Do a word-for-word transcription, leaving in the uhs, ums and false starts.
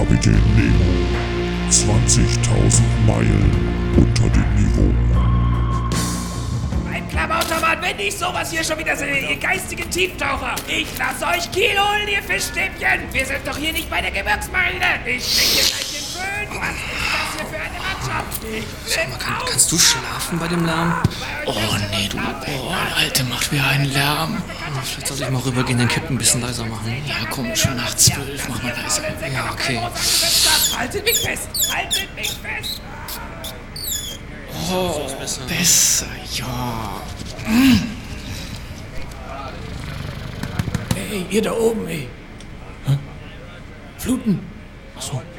Kapitän Nemo. zwanzigtausend Meilen unter dem Niveau. Ein Klappautomat, wenn ich sowas hier schon wieder sehe, ihr geistigen Tieftaucher. Ich lass euch Kiel holen, ihr Fischstäbchen. Wir sind doch hier nicht bei der Gebirgsmarine. Ich bring hier gleich den Föhn. Was ist das hier für eine Mannschaft? Ich Sag mal, kann, kannst du schlafen bei dem Lärm? Oh nee, du. Oh, der Alte macht wieder einen Lärm. Vielleicht soll ich mal rübergehen, den Kippen ein bisschen leiser machen. Ja, komm, schon nach zwölf, mach mal leiser. Ja, okay. Haltet mich fest, haltet mich fest. Oh, besser, ja. Hey, ihr da oben, ey. Hä? Fluten. Ach so.